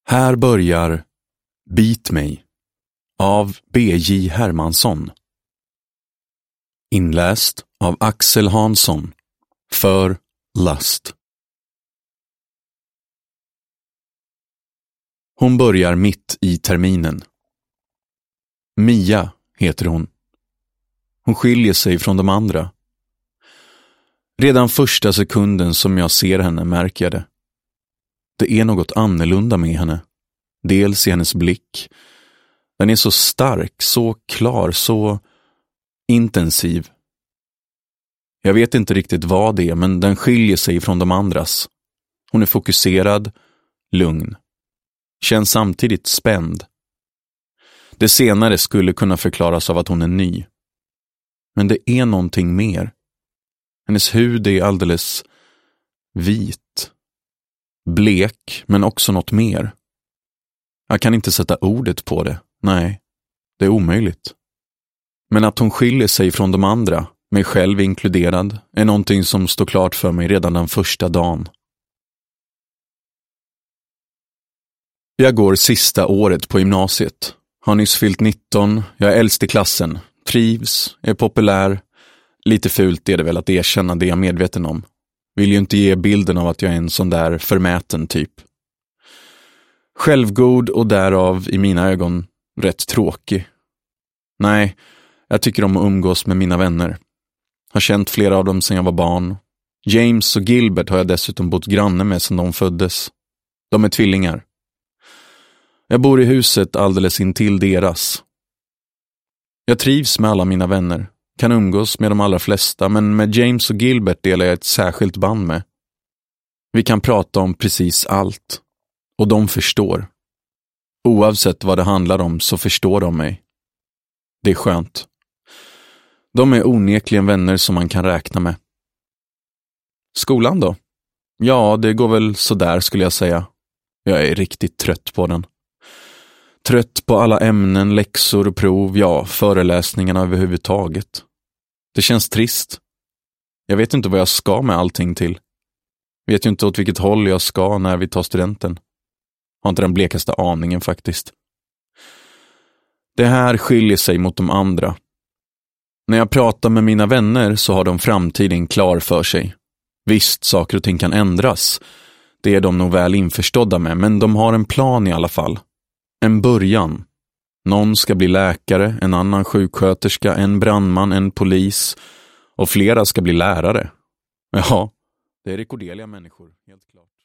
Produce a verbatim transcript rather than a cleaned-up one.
Här börjar Bit mig av B J Hermansson. Inläst av Axel Hansson för Lust. Hon börjar mitt i terminen. Mia heter hon. Hon skiljer sig från de andra. Redan första sekunden som jag ser henne märker jag det. Det är något annorlunda med henne. Dels i hennes blick. Den är så stark, så klar, så intensiv. Jag vet inte riktigt vad det är, men den skiljer sig från de andras. Hon är fokuserad, lugn. Känns samtidigt spänd. Det senare skulle kunna förklaras av att hon är ny. Men det är någonting mer. Hennes hud är alldeles vit. Blek, men också något mer. Jag kan inte sätta ordet på det. Nej, det är omöjligt. Men att hon skiljer sig från de andra, mig själv inkluderad, är någonting som står klart för mig redan den första dagen. Jag går sista året på gymnasiet. Har nyss fyllt nitton, jag är äldst i klassen, trivs, är populär. Lite fult är det väl att erkänna det jag är medveten om. Vill ju inte ge bilden av att jag är en sån där förmäten typ. Självgod och därav i mina ögon rätt tråkig. Nej, jag tycker om att umgås med mina vänner. Har känt flera av dem sedan jag var barn. James och Gilbert har jag dessutom bott granne med sedan de föddes. De är tvillingar. Jag bor i huset alldeles intill deras. Jag trivs med alla mina vänner. Kan umgås med de allra flesta, men med James och Gilbert delar jag ett särskilt band med. Vi kan prata om precis allt. Och de förstår. Oavsett vad det handlar om så förstår de mig. Det är skönt. De är onekligen vänner som man kan räkna med. Skolan då? Ja, det går väl så där skulle jag säga. Jag är riktigt trött på den. Trött på alla ämnen, läxor och prov, ja, föreläsningarna överhuvudtaget. Det känns trist. Jag vet inte vad jag ska med allting till. Vet ju inte åt vilket håll jag ska när vi tar studenten. Har inte den blekaste aningen faktiskt. Det här skiljer sig mot de andra. När jag pratar med mina vänner så har de framtiden klar för sig. Visst, saker och ting kan ändras. Det är de nog väl införstådda med, men de har en plan i alla fall. En början. Någon ska bli läkare, en annan sjuksköterska, en brandman, en polis och flera ska bli lärare. Ja, det är rekorderliga människor, helt klart.